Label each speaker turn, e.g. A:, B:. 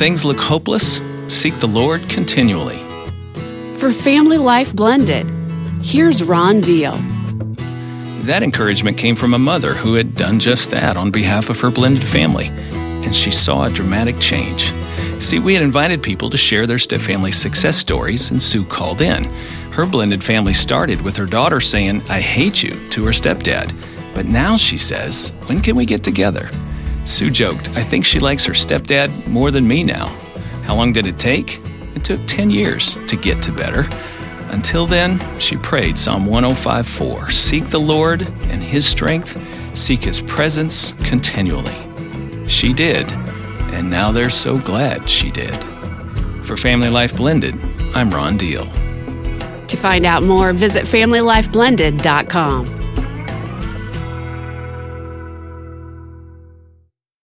A: things look hopeless, seek the Lord continually.
B: For Family Life Blended, here's Ron Deal.
A: That encouragement came from a mother who had done just that on behalf of her blended family, and she saw a dramatic change. See, we had invited people to share their step-family success stories, and Sue called in. Her blended family started with her daughter saying, "I hate you," to her stepdad. But now she says, "When can we get together?" Sue joked, "I think she likes her stepdad more than me now." How long did it take? It took 10 years to get to better. Until then, she prayed Psalm 105:4, "Seek the Lord and His strength, seek His presence continually." She did, and now they're so glad she did. For Family Life Blended, I'm Ron Deal.
B: To find out more, visit FamilyLifeBlended.com.